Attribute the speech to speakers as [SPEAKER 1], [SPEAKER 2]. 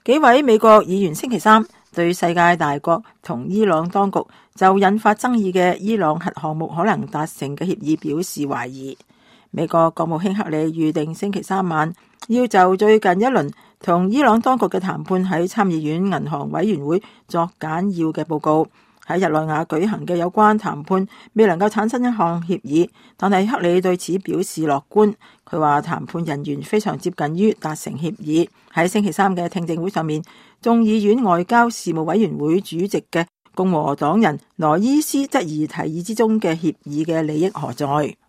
[SPEAKER 1] 幾位美國議員星期三對世界大國同伊朗當局就引發爭議嘅伊朗核項目可能達成嘅協議表示懷疑。美國國務卿克里預定星期三晚要就最近一輪同伊朗當局嘅談判喺參議院銀行委員會作簡要嘅報告。喺日內瓦舉行嘅有關談判未能夠產生一項協議，但係克里對此表示樂觀。佢話談判人員非常接近於達成協議。喺星期三嘅聽證會上面，眾議院外交事務委員會主席嘅共和黨人羅伊斯質疑提議之中嘅協議嘅利益何在。